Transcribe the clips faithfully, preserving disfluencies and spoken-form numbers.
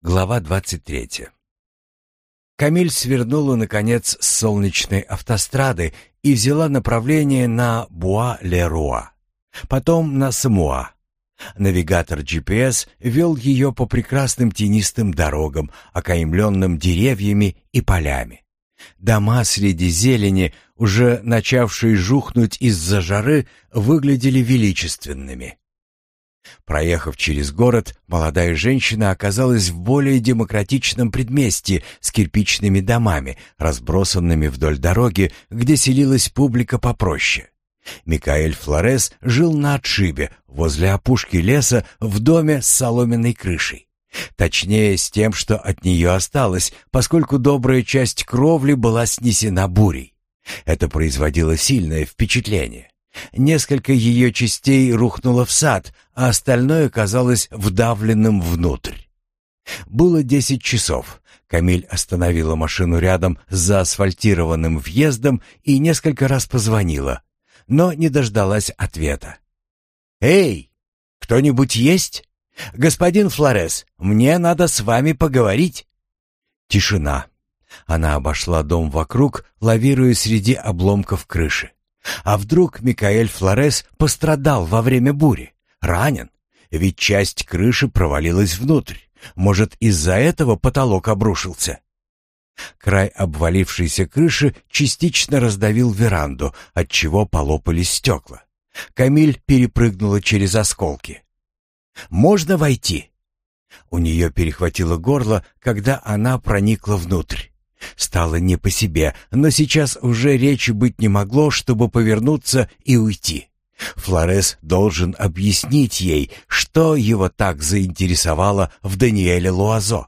Глава двадцать третья. Камиль свернула, наконец, с солнечной автострады и взяла направление на Буа-ле-Руа, потом на Самуа. Навигатор джи пи эс вел ее по прекрасным тенистым дорогам, окаймленным деревьями и полями. Дома среди зелени, уже начавшие жухнуть из-за жары, выглядели величественными. Проехав через город, молодая женщина оказалась в более демократичном предместье с кирпичными домами, разбросанными вдоль дороги, где селилась публика попроще. Микаэль Флорес жил на отшибе, возле опушки леса, в доме с соломенной крышей. Точнее, с тем, что от нее осталось, поскольку добрая часть кровли была снесена бурей. Это производило сильное впечатление. Несколько ее частей рухнуло в сад, а остальное казалось вдавленным внутрь. Было десять часов. Камиль остановила машину рядом с заасфальтированным въездом и несколько раз позвонила, но не дождалась ответа. «Эй, кто-нибудь есть? Господин Флорес, мне надо с вами поговорить». Тишина. Она обошла дом вокруг, лавируя среди обломков крыши. А вдруг Микаэль Флорес пострадал во время бури? Ранен? Ведь часть крыши провалилась внутрь. Может, из-за этого потолок обрушился? Край обвалившейся крыши частично раздавил веранду, отчего полопались стекла. Камиль перепрыгнула через осколки. «Можно войти?» У нее перехватило горло, когда она проникла внутрь. Стало не по себе, но сейчас уже речи быть не могло, чтобы повернуться и уйти. Флорес должен объяснить ей, что его так заинтересовало в Даниэле Луазо.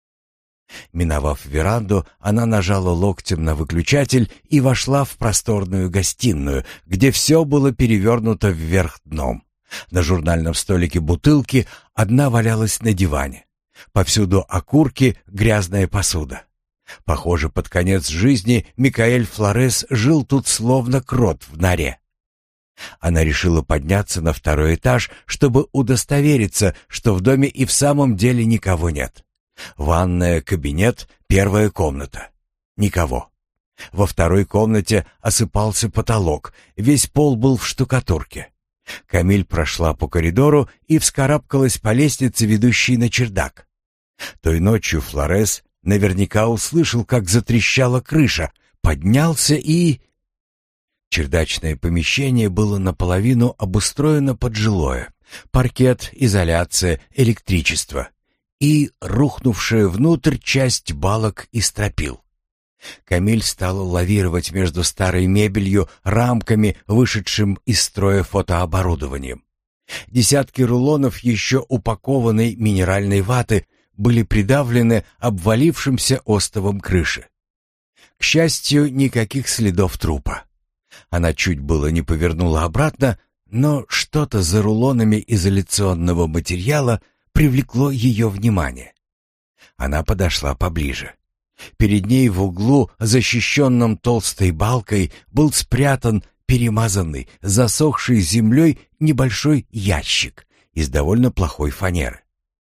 Миновав веранду, она нажала локтем на выключатель и вошла в просторную гостиную, где все было перевернуто вверх дном. На журнальном столике бутылки, одна валялась на диване. Повсюду окурки, грязная посуда. Похоже, под конец жизни Микаэль Флорес жил тут словно крот в норе. Она решила подняться на второй этаж, чтобы удостовериться, что в доме и в самом деле никого нет. Ванная, кабинет, первая комната. Никого. Во второй комнате осыпался потолок, весь пол был в штукатурке. Камиль прошла по коридору и вскарабкалась по лестнице, ведущей на чердак. Той ночью Флорес наверняка услышал, как затрещала крыша, поднялся и... Чердачное помещение было наполовину обустроено под жилое. Паркет, изоляция, электричество. И рухнувшая внутрь часть балок и стропил. Камиль стала лавировать между старой мебелью, рамками, вышедшим из строя фотооборудованием. Десятки рулонов еще упакованной минеральной ваты были придавлены обвалившимся остовом крыши. К счастью, никаких следов трупа. Она чуть было не повернула обратно, но что-то за рулонами изоляционного материала привлекло ее внимание. Она подошла поближе. Перед ней в углу, защищенном толстой балкой, был спрятан перемазанный, засохший землей небольшой ящик из довольно плохой фанеры.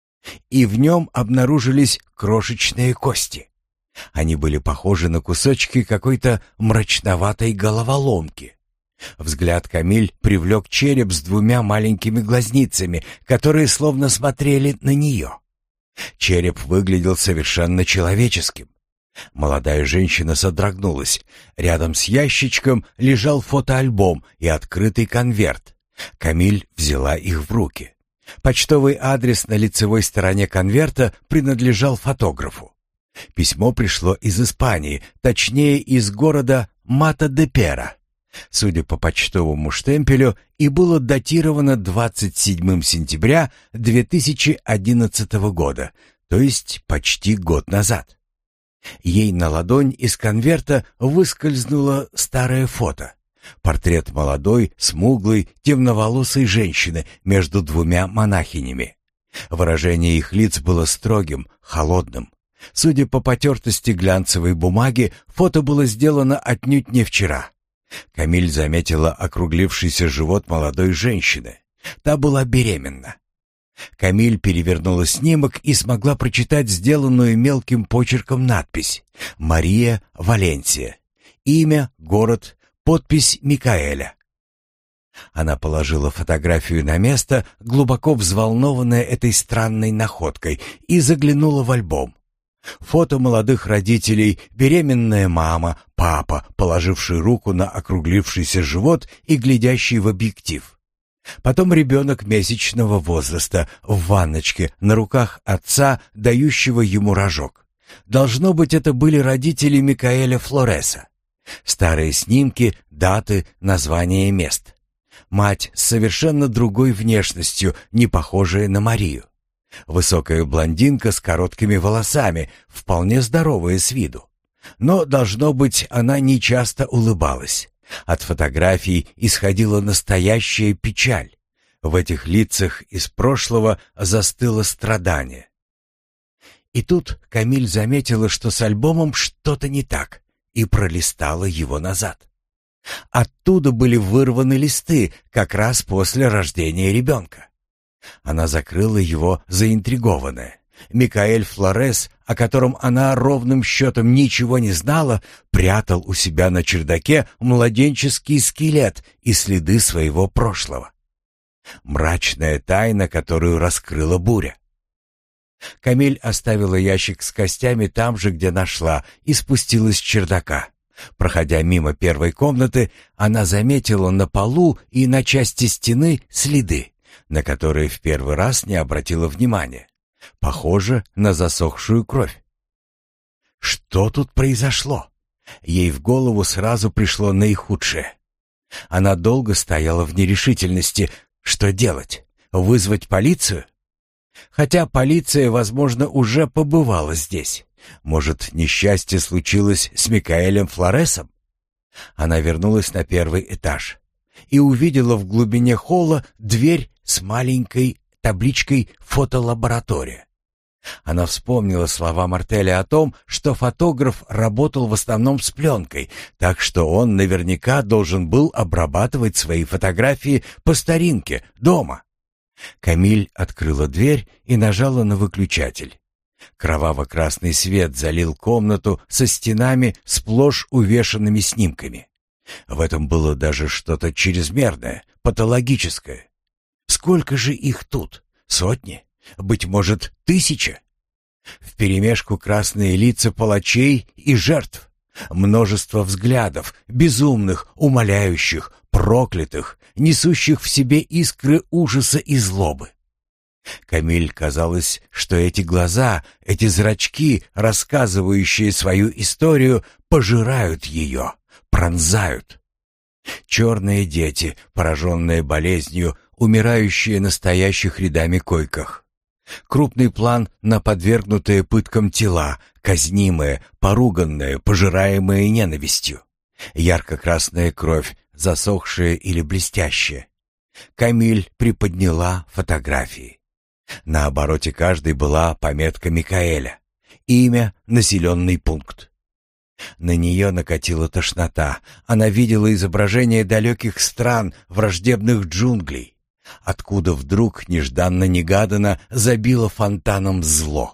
И в нем обнаружились крошечные кости. Они были похожи на кусочки какой-то мрачноватой головоломки. Взгляд Камиль привлек череп с двумя маленькими глазницами, которые словно смотрели на нее. Череп выглядел совершенно человеческим. Молодая женщина содрогнулась. Рядом с ящичком лежал фотоальбом и открытый конверт. Камиль взяла их в руки. Почтовый адрес на лицевой стороне конверта принадлежал фотографу. Письмо пришло из Испании, точнее из города Мата-де-Пера, судя по почтовому штемпелю, и было датировано двадцать седьмого сентября две тысячи одиннадцатого года, то есть почти год назад. Ей на ладонь из конверта выскользнуло старое фото. Портрет молодой, смуглой, темноволосой женщины между двумя монахинями. Выражение их лиц было строгим, холодным. Судя по потертости глянцевой бумаги, фото было сделано отнюдь не вчера. Камиль заметила округлившийся живот молодой женщины. Та была беременна. Камиль перевернула снимок и смогла прочитать сделанную мелким почерком надпись «Мария Валенсия». Имя, город, подпись Микаэля. Она положила фотографию на место, глубоко взволнованная этой странной находкой, и заглянула в альбом. Фото молодых родителей, беременная мама, папа, положивший руку на округлившийся живот и глядящий в объектив. Потом ребенок месячного возраста в ванночке на руках отца, дающего ему рожок. Должно быть, это были родители Микаэля Флореса. Старые снимки, даты, названия мест. Мать с совершенно другой внешностью, не похожая на Марию. Высокая блондинка с короткими волосами, вполне здоровая с виду. Но, должно быть, она нечасто улыбалась. От фотографий исходила настоящая печаль. В этих лицах из прошлого застыло страдание. И тут Камиль заметила, что с альбомом что-то не так, и пролистала его назад. Оттуда были вырваны листы как раз после рождения ребенка. Она закрыла его, заинтригованная. Микаэль Флорес, о котором она ровным счетом ничего не знала, прятал у себя на чердаке младенческий скелет и следы своего прошлого. Мрачная тайна, которую раскрыла буря. Камиль оставила ящик с костями там же, где нашла, и спустилась с чердака. Проходя мимо первой комнаты, она заметила на полу и на части стены следы, на которые в первый раз не обратила внимания. Похоже на засохшую кровь. Что тут произошло? Ей в голову сразу пришло наихудшее. Она долго стояла в нерешительности. Что делать? Вызвать полицию? Хотя полиция, возможно, уже побывала здесь. Может, несчастье случилось с Микаэлем Флоресом? Она вернулась на первый этаж и увидела в глубине холла дверь с маленькой табличкой «Фотолаборатория». Она вспомнила слова Мартеля о том, что фотограф работал в основном с пленкой, так что он наверняка должен был обрабатывать свои фотографии по старинке, дома. Камиль открыла дверь и нажала на выключатель. Кроваво-красный свет залил комнату со стенами, сплошь увешанными снимками. В этом было даже что-то чрезмерное, патологическое. Сколько же их тут? Сотни? Быть может, тысяча? Вперемешку красные лица палачей и жертв. Множество взглядов, безумных, умоляющих, проклятых, несущих в себе искры ужаса и злобы. Камиль казалось, что эти глаза, эти зрачки, рассказывающие свою историю, пожирают ее, пронзают. Черные дети, пораженные болезнью, умирающие на стоящих рядами койках. Крупный план на подвергнутые пыткам тела, казнимые, поруганные, пожираемые ненавистью. Ярко-красная кровь, засохшая или блестящая. Камиль приподняла фотографии. На обороте каждой была пометка Микаэля. Имя, населенный пункт. На нее накатила тошнота. Она видела изображения далеких стран, враждебных джунглей, откуда вдруг нежданно-негаданно забило фонтаном зло.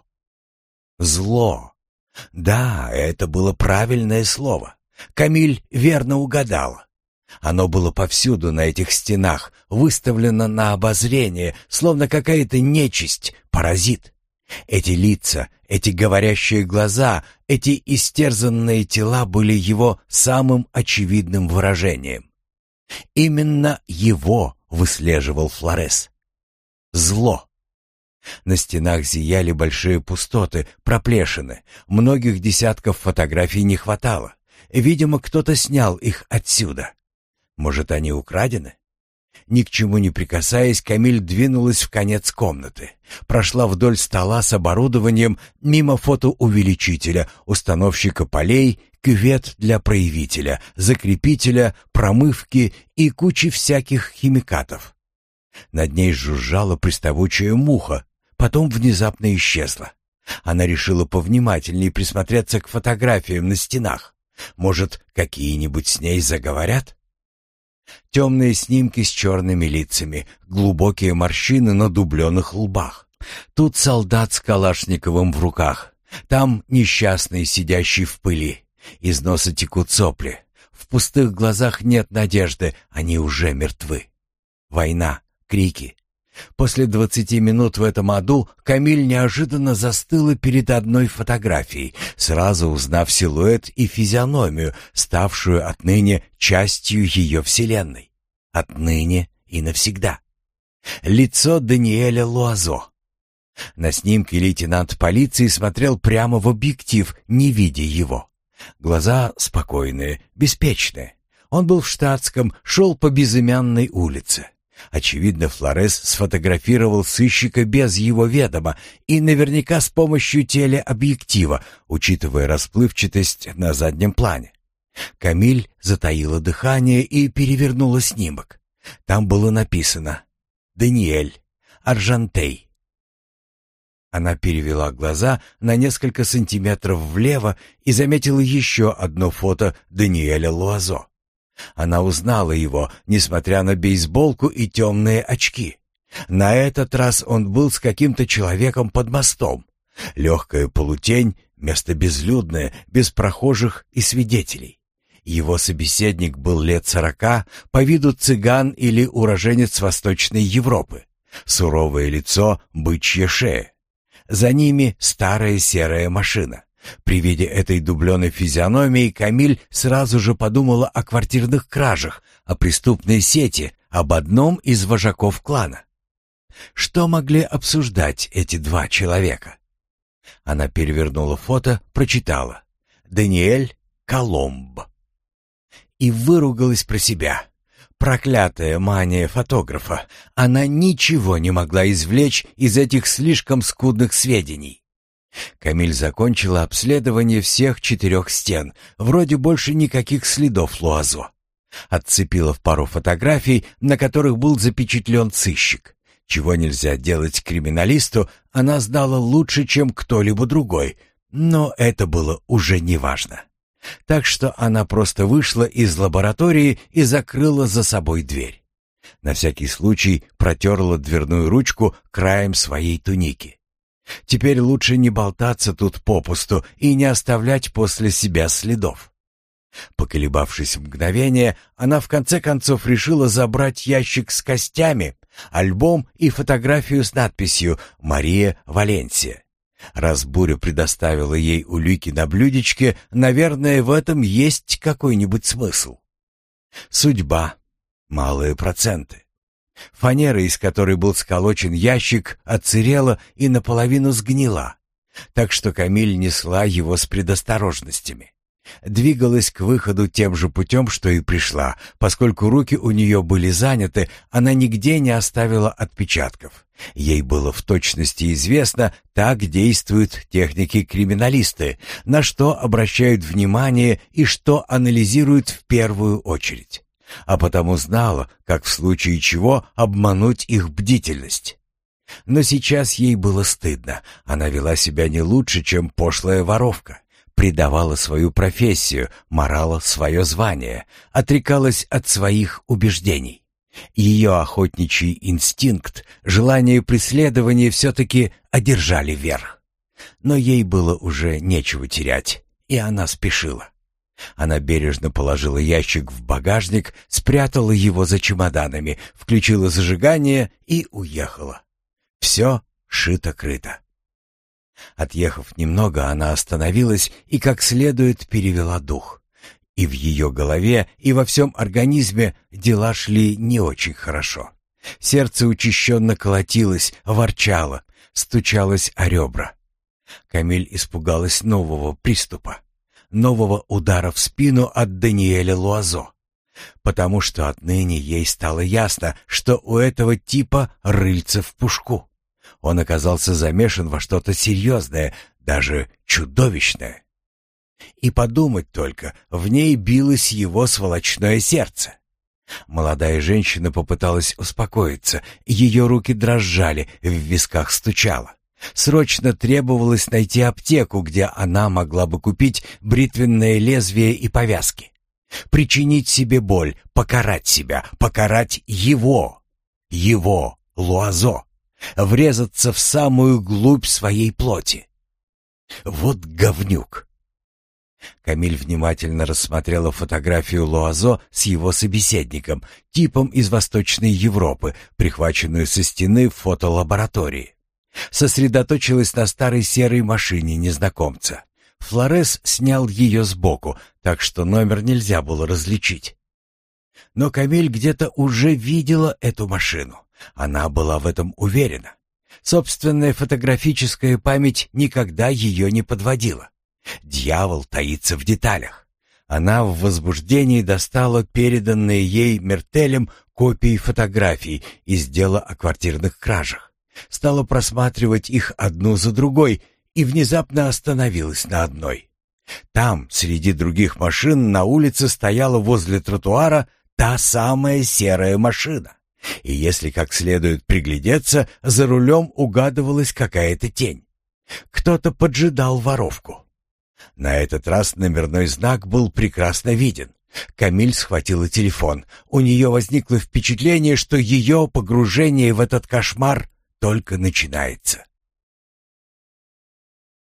Зло. Да, это было правильное слово. Камиль верно угадала. Оно было повсюду на этих стенах, выставлено на обозрение, словно какая-то нечисть, паразит. Эти лица, эти говорящие глаза, эти истерзанные тела были его самым очевидным выражением. Именно его выслеживал Флорес. Зло. На стенах зияли большие пустоты, проплешины. Многих десятков фотографий не хватало. Видимо, кто-то снял их отсюда. Может, они украдены? Ни к чему не прикасаясь, Камиль двинулась в конец комнаты. Прошла вдоль стола с оборудованием, мимо фотоувеличителя, установщика полей, кювет для проявителя, закрепителя, промывки и кучи всяких химикатов. Над ней жужжала приставучая муха, потом внезапно исчезла. Она решила повнимательнее присмотреться к фотографиям на стенах. Может, какие-нибудь с ней заговорят? Темные снимки с черными лицами, глубокие морщины на дубленых лбах. Тут солдат с калашниковым в руках, там несчастный, сидящий в пыли. Из носа текут сопли. В пустых глазах нет надежды, они уже мертвы. Война, крики. После двадцати минут в этом аду Камиль неожиданно застыла перед одной фотографией, сразу узнав силуэт и физиономию, ставшую отныне частью ее вселенной. Отныне и навсегда. Лицо Даниэля Луазо. На снимке лейтенант полиции смотрел прямо в объектив, не видя его. Глаза спокойные, беспечные. Он был в штатском, шел по безымянной улице. Очевидно, Флорес сфотографировал сыщика без его ведома и наверняка с помощью телеобъектива, учитывая расплывчатость на заднем плане. Камиль затаила дыхание и перевернула снимок. Там было написано «Даниэль Аржантей». Она перевела глаза на несколько сантиметров влево и заметила еще одно фото Даниэля Луазо. Она узнала его, несмотря на бейсболку и темные очки. На этот раз он был с каким-то человеком под мостом. Легкая полутень, место безлюдное, без прохожих и свидетелей. Его собеседник был лет сорока, по виду цыган или уроженец Восточной Европы. Суровое лицо, бычья шея. За ними старая серая машина. При виде этой дубленой физиономии Камиль сразу же подумала о квартирных кражах, о преступной сети, об одном из вожаков клана. Что могли обсуждать эти два человека? Она перевернула фото, прочитала «Даниэль Коломб» и выругалась про себя. Проклятая мания фотографа. Она ничего не могла извлечь из этих слишком скудных сведений. Камиль закончила обследование всех четырех стен. Вроде больше никаких следов Луазо. Отцепила в пару фотографий, на которых был запечатлен сыщик. Чего нельзя делать криминалисту, она знала лучше, чем кто-либо другой. Но это было уже неважно. Так что она просто вышла из лаборатории и закрыла за собой дверь. На всякий случай протерла дверную ручку краем своей туники. Теперь лучше не болтаться тут попусту и не оставлять после себя следов. Поколебавшись мгновение, она в конце концов решила забрать ящик с костями, альбом и фотографию с надписью «Мария Валенсия». Раз Буря предоставила ей улики на блюдечке, наверное, в этом есть какой-нибудь смысл. Судьба. Малые проценты. Фанера, из которой был сколочен ящик, отсырела и наполовину сгнила, так что Камиль несла его с предосторожностями. Двигалась к выходу тем же путем, что и пришла. Поскольку руки у нее были заняты, она нигде не оставила отпечатков. Ей было в точности известно, так действуют техники-криминалисты, на что обращают внимание и что анализируют в первую очередь. А потому знала, как в случае чего обмануть их бдительность. Но сейчас ей было стыдно. Она вела себя не лучше, чем пошлая воровка. Предавала свою профессию, марала свое звание, отрекалась от своих убеждений. Ее охотничий инстинкт, желание преследования все-таки одержали верх. Но ей было уже нечего терять, и она спешила. Она бережно положила ящик в багажник, спрятала его за чемоданами, включила зажигание и уехала. Все шито-крыто. Отъехав немного, она остановилась и как следует перевела дух. И в ее голове, и во всем организме дела шли не очень хорошо. Сердце учащенно колотилось, ворчало, стучалось о ребра. Камиль испугалась нового приступа, нового удара в спину от Даниэля Луазо, потому что отныне ей стало ясно, что у этого типа рыльце в пушку. Он оказался замешан во что-то серьезное, даже чудовищное. И подумать только, в ней билось его сволочное сердце. Молодая женщина попыталась успокоиться, ее руки дрожали, в висках стучало. Срочно требовалось найти аптеку, где она могла бы купить бритвенное лезвие и повязки. Причинить себе боль, покарать себя, покарать его, его, Луазо, врезаться в самую глубь своей плоти. Вот говнюк. Камиль внимательно рассмотрела фотографию Луазо с его собеседником, типом из Восточной Европы, прихваченную со стены в фотолаборатории. Сосредоточилась на старой серой машине незнакомца. Флорес снял ее сбоку, так что номер нельзя было различить. Но Камиль где-то уже видела эту машину. Она была в этом уверена. Собственная фотографическая память никогда ее не подводила. Дьявол таится в деталях. Она в возбуждении достала переданные ей Мертелем копии фотографий из дела о квартирных кражах. Стала просматривать их одну за другой и внезапно остановилась на одной. Там, среди других машин, на улице стояла возле тротуара та самая серая машина. И если как следует приглядеться, за рулем угадывалась какая-то тень. Кто-то поджидал воровку. На этот раз номерной знак был прекрасно виден. Камиль схватила телефон. У нее возникло впечатление, что ее погружение в этот кошмар только начинается.